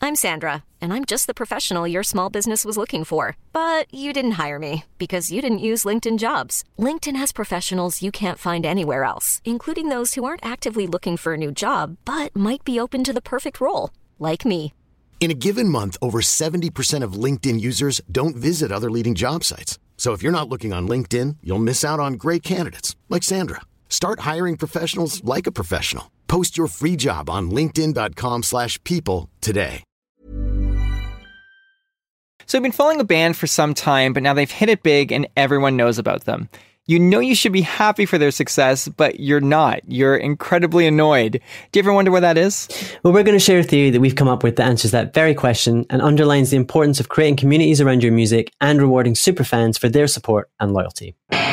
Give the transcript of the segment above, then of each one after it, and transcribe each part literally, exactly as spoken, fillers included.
I'm Sandra, and I'm just the professional your small business was looking for. But you didn't hire me because you didn't use LinkedIn Jobs. LinkedIn has professionals you can't find anywhere else, including those who aren't actively looking for a new job, but might be open to the perfect role, like me. In a given month, over seventy percent of LinkedIn users don't visit other leading job sites. So if you're not looking on LinkedIn, you'll miss out on great candidates like Sandra. Start hiring professionals like a professional. Post your free job on linkedin.com slash people today. So I've been following a band for some time, but now they've hit it big and everyone knows about them. You know you should be happy for their success, but you're not. You're incredibly annoyed. Do you ever wonder what that is? Well, we're going to share a theory that we've come up with that answers that very question and underlines the importance of creating communities around your music and rewarding superfans for their support and loyalty.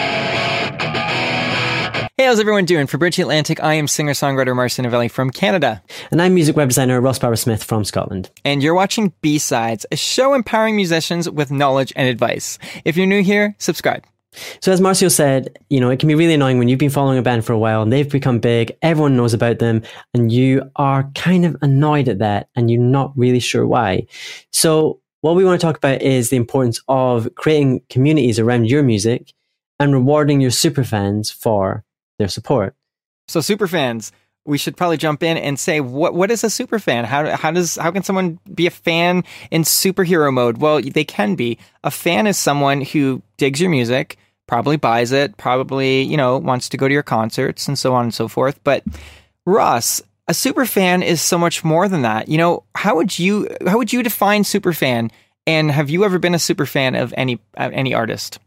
Hey, how's everyone doing? For Bridge Atlantic, I am singer-songwriter Marcin Novelli from Canada. And I'm music web designer Ross Barber-Smith from Scotland. And you're watching B-Sides, a show empowering musicians with knowledge and advice. If you're new here, subscribe. So as Marcio said, you know, it can be really annoying when you've been following a band for a while and they've become big, everyone knows about them, and you are kind of annoyed at that and you're not really sure why. So what we want to talk about is the importance of creating communities around your music and rewarding your superfans for their support. So superfans, we should probably jump in and say, what what is a superfan? How how does how can someone be a fan in superhero mode? Well, they can be. A fan is someone who digs your music, probably buys it, probably, you know, wants to go to your concerts and so on and so forth. But Ross, a superfan is so much more than that. You know, how would you how would you define superfan? And have you ever been a superfan of any uh, any artist?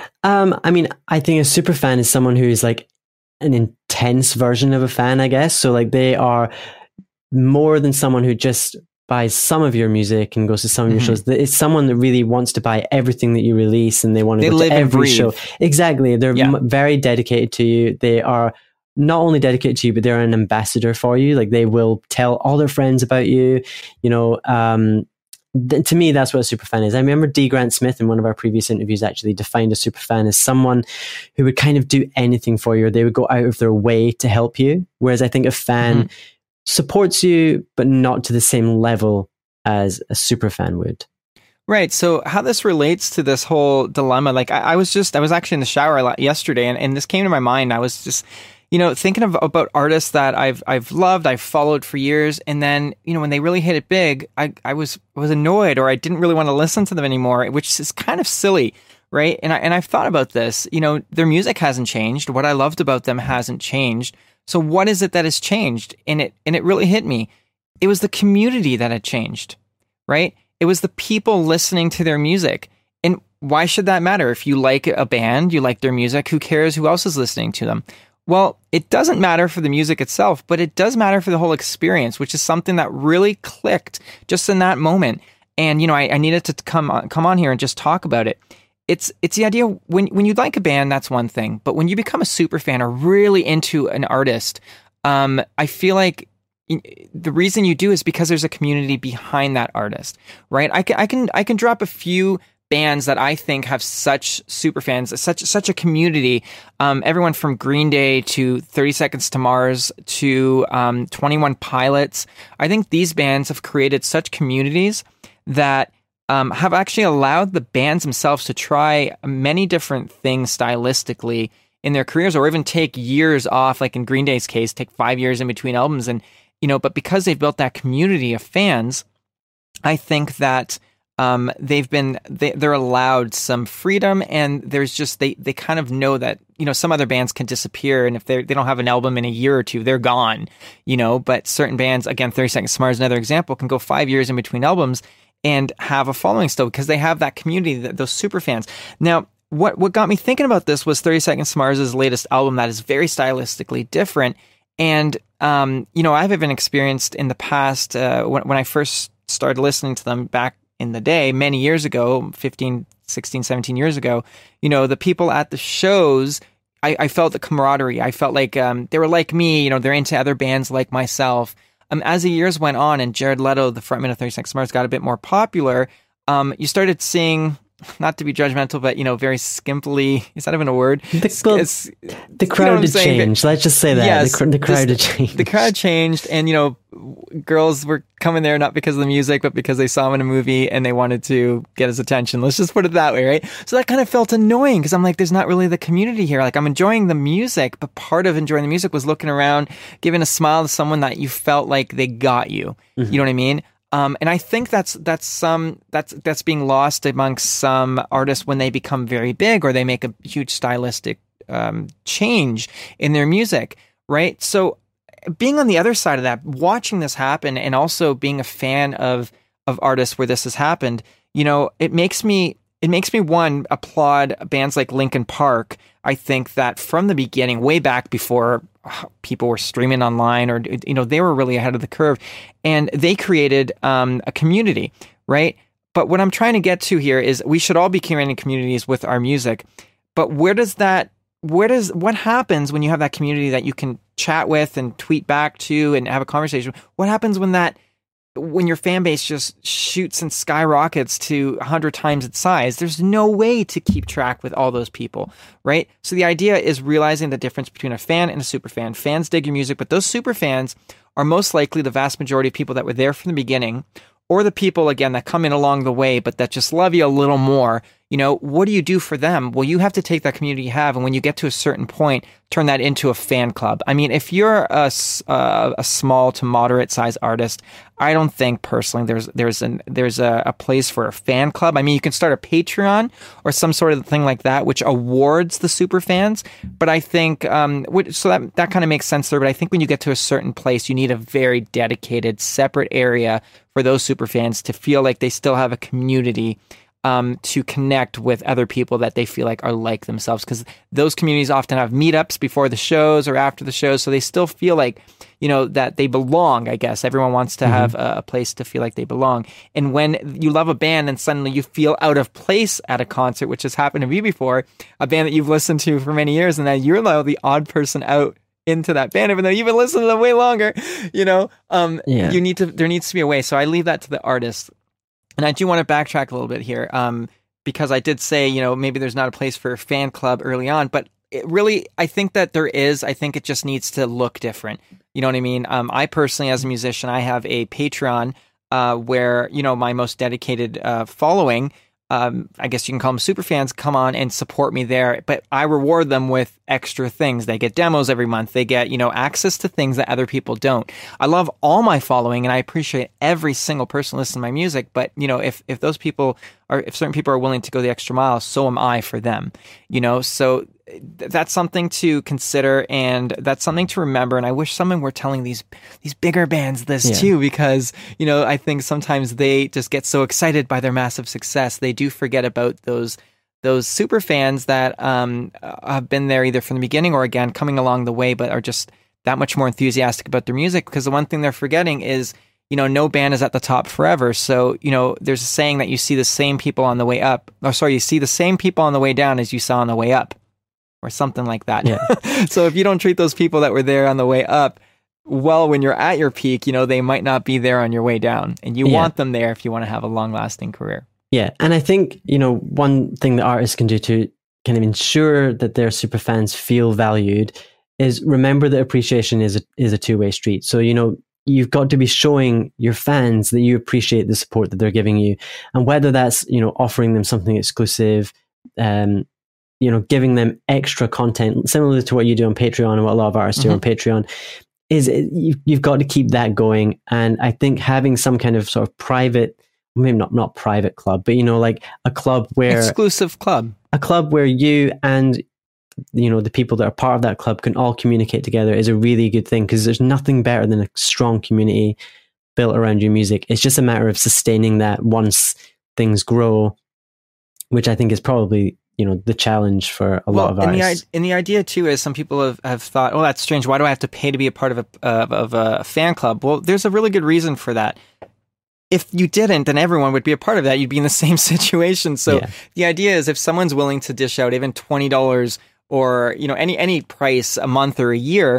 Um, I mean, I think a superfan is someone who's like an intense version of a fan, I guess. So like they are more than someone who just buys some of your music and goes to some of your mm-hmm. shows. It's someone that really wants to buy everything that you release and they want to they go live to every and show. Exactly. They're yeah. m- very dedicated to you. They are not only dedicated to you, but they're an ambassador for you. Like they will tell all their friends about you. You know, um, th- to me, that's what a superfan is. I remember D. Grant Smith in one of our previous interviews actually defined a superfan as someone who would kind of do anything for you, or they would go out of their way to help you. Whereas I think a fan mm-hmm. supports you, but not to the same level as a superfan would. Right. So how this relates to this whole dilemma, like I, I was just, I was actually in the shower a lot yesterday and, and this came to my mind. I was just, you know, thinking of, about artists that I've, I've loved, I've followed for years. And then, you know, when they really hit it big, I, I was, was annoyed or I didn't really want to listen to them anymore, which is kind of silly. Right. And I, and I've thought about this, you know, their music hasn't changed. What I loved about them hasn't changed. So what is it that has changed? And it, and it really hit me. It was the community that had changed, right? It was the people listening to their music. And why should that matter? If you like a band, you like their music, who cares who else is listening to them? Well, it doesn't matter for the music itself, but it does matter for the whole experience, which is something that really clicked just in that moment. And, you know, I, I needed to come on, come on here and just talk about it. It's it's the idea when when you like a band, that's one thing. But when you become a super fan or really into an artist, um, I feel like the reason you do is because there's a community behind that artist, right? I can I can I can drop a few bands that I think have such super fans, such such a community. Um, everyone from Green Day to thirty Seconds to Mars to um, twenty-one Pilots. I think these bands have created such communities that um, have actually allowed the bands themselves to try many different things stylistically in their careers, or even take years off, like in Green Day's case, take five years in between albums. And, you know, but because they've built that community of fans, I think that um, they've been, they, they're allowed some freedom, and there's just, they, they kind of know that, you know, some other bands can disappear, and if they they don't have an album in a year or two, they're gone, you know, but certain bands, again, thirty Seconds to Mars, another example, can go five years in between albums and have a following still because they have that community, that, those super fans. Now, what, what got me thinking about this was thirty Seconds to Mars' latest album that is very stylistically different. And, um, you know, I've even experienced in the past, uh, when, when I first started listening to them back in the day, many years ago, fifteen, sixteen, seventeen years ago, you know, the people at the shows, I, I felt the camaraderie. I felt like um, they were like me, you know, they're into other bands like myself. Um, as the years went on and Jared Leto, the frontman of thirty Seconds to Mars, got a bit more popular, um, you started seeing not to be judgmental, but, you know, very skimpily, is that even a word? The, well, it's, the crowd had changed. Let's just say that. Yes, the, the crowd this, had changed. The crowd changed, and, you know, girls were coming there not because of the music, but because they saw him in a movie and they wanted to get his attention. Let's just put it that way, right? So that kind of felt annoying because I'm like, there's not really the community here. Like, I'm enjoying the music, but part of enjoying the music was looking around, giving a smile to someone that you felt like they got you. Mm-hmm. You know what I mean? Um, and I think that's that's some that's that's being lost amongst some artists when they become very big or they make a huge stylistic um, change in their music, right? So being on the other side of that, watching this happen, and also being a fan of of artists where this has happened, you know, it makes me it makes me one applaud bands like Linkin Park. I think that from the beginning, way back before people were streaming online, or, you know, they were really ahead of the curve, and they created um, a community, right? But what I'm trying to get to here is we should all be creating communities with our music. But where does that, where does, what happens when you have that community that you can chat with and tweet back to and have a conversation? What happens when that, when your fan base just shoots and skyrockets to a hundred times its size? There's no way to keep track with all those people, right? So the idea is realizing the difference between a fan and a super fan. Fans dig your music, but those super fans are most likely the vast majority of people that were there from the beginning, or the people, again, that come in along the way, but that just love you a little more. You know, what do you do for them? Well, you have to take that community you have, and when you get to a certain point, turn that into a fan club. I mean, if you're a, uh, a small to moderate size artist, I don't think personally there's there's an there's a, a place for a fan club. I mean, you can start a Patreon or some sort of thing like that, which awards the super fans. But I think um, so that that kind of makes sense there. But I think when you get to a certain place, you need a very dedicated, separate area for those super fans to feel like they still have a community. Um, to connect with other people that they feel like are like themselves, because those communities often have meetups before the shows or after the shows, so they still feel like, you know, that they belong. I guess everyone wants to mm-hmm. have a, a place to feel like they belong. And when you love a band and suddenly you feel out of place at a concert, which has happened to me before, a band that you've listened to for many years, and then you're now the odd person out into that band, even though you've been listening to them way longer, you know, um, yeah. you need to, there needs to be a way. So I leave that to the artist. And I do want to backtrack a little bit here, um, because I did say, you know, maybe there's not a place for a fan club early on, but it really, I think that there is. I think it just needs to look different. You know what I mean? Um, I personally, as a musician, I have a Patreon uh, where, you know, my most dedicated uh, following, um, I guess you can call them super fans, come on and support me there. But I reward them with extra things. They get demos every month. They get, you know, access to things that other people don't. I love all my following, and I appreciate every single person listening to my music. But, you know, if, if those people are, if certain people are willing to go the extra mile, so am I for them, you know? So that's something to consider, and that's something to remember. And I wish someone were telling these these bigger bands this yeah. too, because, you know, I think sometimes they just get so excited by their massive success, they do forget about those those super fans that um, have been there either from the beginning or, again, coming along the way, but are just that much more enthusiastic about their music. Because the one thing they're forgetting is, you know, no band is at the top forever. So, you know, there's a saying that you see the same people on the way up, or sorry, you see the same people on the way down as you saw on the way up. Or something like that. Yeah. So if you don't treat those people that were there on the way up well when you're at your peak, you know, they might not be there on your way down. And you yeah. want them there if you want to have a long-lasting career. Yeah. And I think, you know, one thing that artists can do to kind of ensure that their super fans feel valued is remember that appreciation is a, is a two-way street. So, you know, you've got to be showing your fans that you appreciate the support that they're giving you. And whether that's, you know, offering them something exclusive, um, you know, giving them extra content, similar to what you do on Patreon and what a lot of artists mm-hmm. do on Patreon, is you've, you've got to keep that going. And I think having some kind of sort of private, maybe not, not private club, but, you know, like a club where... Exclusive club. A club where you and, you know, the people that are part of that club can all communicate together is a really good thing, because there's nothing better than a strong community built around your music. It's just a matter of sustaining that once things grow, which I think is probably... you know, the challenge for a well, lot of artists. And the, and the idea too is some people have, have thought, oh, that's strange. Why do I have to pay to be a part of a, of, of a fan club? Well, there's a really good reason for that. If you didn't, then everyone would be a part of that. You'd be in the same situation. So yeah. the idea is if someone's willing to dish out even twenty dollars or, you know, any, any price a month or a year,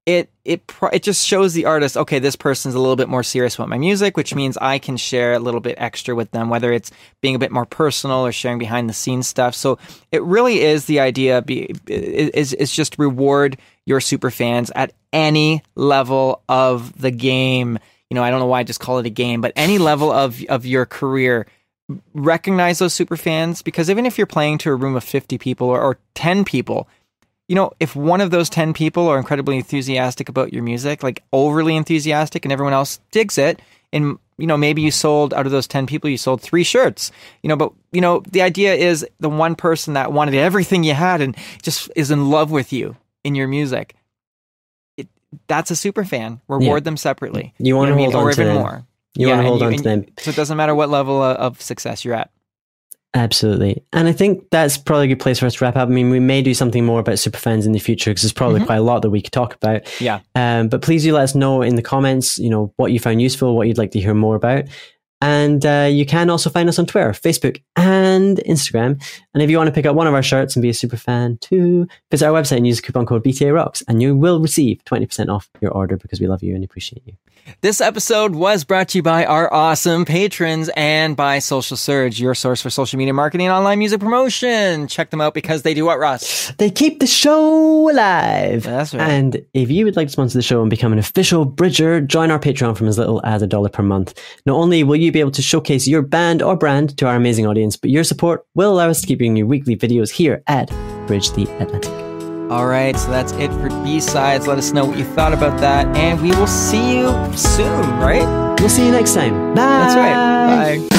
it it pro- it just shows the artist, okay, this person's a little bit more serious about my music, which means I can share a little bit extra with them, whether it's being a bit more personal or sharing behind the scenes stuff. So it really is the idea be, is is just reward your super fans at any level of the game. You know, I don't know why I just call it a game, but any level of of your career, recognize those super fans, because even if you're playing to a room of fifty people or, or ten people, you know, if one of those ten people are incredibly enthusiastic about your music, like overly enthusiastic, and everyone else digs it, and, you know, maybe you sold, out of those ten people, you sold three shirts, you know, but, you know, the idea is the one person that wanted everything you had and just is in love with you in your music, it, that's a super fan. Reward yeah. them separately. You want you know to hold I mean? on or to even them. more. You yeah, want to hold you, on to them. So it doesn't matter what level of, of success you're at. Absolutely. And I think that's probably a good place for us to wrap up. I mean, we may do something more about superfans in the future because there's probably mm-hmm. quite a lot that we could talk about. Yeah. Um, but please do let us know in the comments, you know, what you found useful, what you'd like to hear more about. And uh, you can also find us on Twitter, Facebook, and Instagram. And if you want to pick up one of our shirts and be a super fan too, visit our website and use the coupon code B T A Rocks, and you will receive twenty percent off your order because we love you and appreciate you. This episode was brought to you by our awesome patrons and by Social Surge, your source for social media marketing and online music promotion. Check them out because they do what, Ross? They keep the show alive. That's right. And if you would like to sponsor the show and become an official Bridger, join our Patreon from as little as a dollar per month. Not only will you be able to showcase your band or brand to our amazing audience, but your support will allow us to keep bringing you weekly videos here at Bridge the Atlantic. All right, so that's it for B-Sides. Let us know what you thought about that, and we will see you soon, right? We'll see you next time. Bye. That's right. Bye.